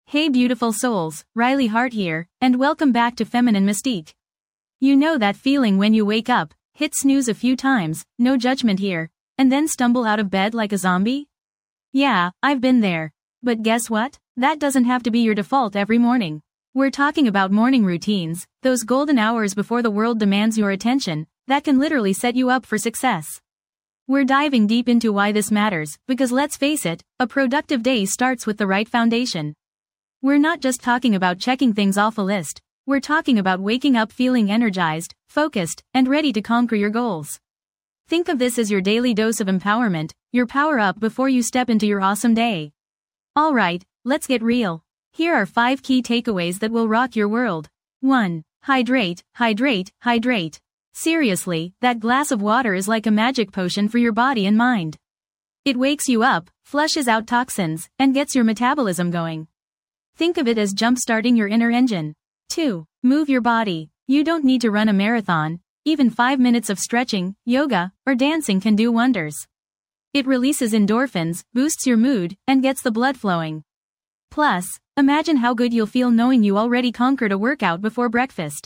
Hey beautiful souls, Riley Hart here, and welcome back to Feminine Mystique. You know that feeling when you wake up, hit snooze a few times, no judgment here, and then stumble out of bed like a zombie? Yeah, I've been there. But guess what? That doesn't have to be your default every morning. We're talking about morning routines, those golden hours before the world demands your attention, that can literally set you up for success. We're diving deep into why this matters, because let's face it, a productive day starts with the right foundation. We're not just talking about checking things off a list, we're talking about waking up feeling energized, focused, and ready to conquer your goals. Think of this as your daily dose of empowerment, your power up before you step into your awesome day. Alright, let's get real. Here are 5 key takeaways that will rock your world. 1. Hydrate, hydrate, hydrate. Seriously, that glass of water is like a magic potion for your body and mind. It wakes you up, flushes out toxins, and gets your metabolism going. Think of it as jump-starting your inner engine. 2. Move your body. You don't need to run a marathon. Even 5 minutes of stretching, yoga, or dancing can do wonders. It releases endorphins, boosts your mood, and gets the blood flowing. Plus, imagine how good you'll feel knowing you already conquered a workout before breakfast.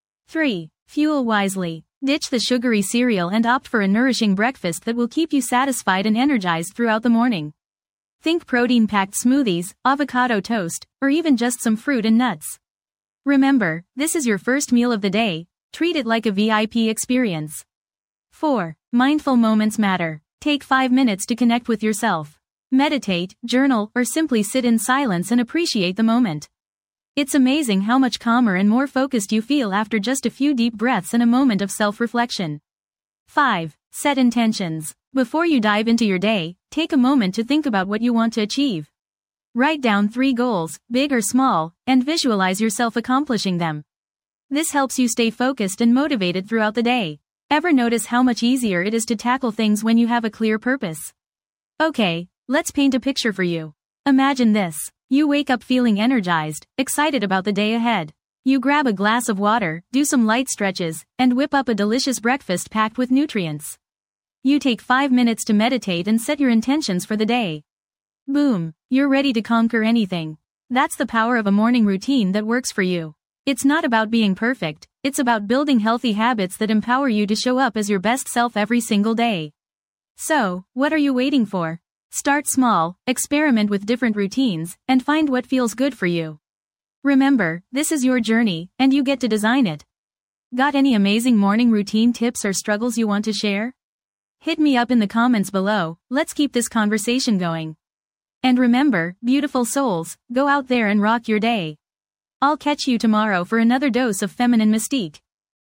3. Fuel wisely. Ditch the sugary cereal and opt for a nourishing breakfast that will keep you satisfied and energized throughout the morning. Think protein-packed smoothies, avocado toast, or even just some fruit and nuts. Remember, this is your first meal of the day, treat it like a VIP experience. 4. Mindful moments matter. Take 5 minutes to connect with yourself. Meditate, journal, or simply sit in silence and appreciate the moment. It's amazing how much calmer and more focused you feel after just a few deep breaths and a moment of self-reflection. 5. Set intentions. Before you dive into your day, take a moment to think about what you want to achieve. Write down 3 goals, big or small, and visualize yourself accomplishing them. This helps you stay focused and motivated throughout the day. Ever notice how much easier it is to tackle things when you have a clear purpose? Okay, let's paint a picture for you. Imagine this. You wake up feeling energized, excited about the day ahead. You grab a glass of water, do some light stretches, and whip up a delicious breakfast packed with nutrients. You take 5 minutes to meditate and set your intentions for the day. Boom, you're ready to conquer anything. That's the power of a morning routine that works for you. It's not about being perfect, it's about building healthy habits that empower you to show up as your best self every single day. So, what are you waiting for? Start small, experiment with different routines, and find what feels good for you. Remember, this is your journey, and you get to design it. Got any amazing morning routine tips or struggles you want to share? Hit me up in the comments below, let's keep this conversation going. And remember, beautiful souls, go out there and rock your day. I'll catch you tomorrow for another dose of feminine mystique.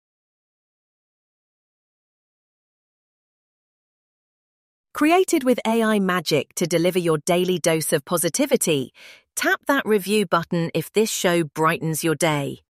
Created with AI magic to deliver your daily dose of positivity, tap that review button if this show brightens your day.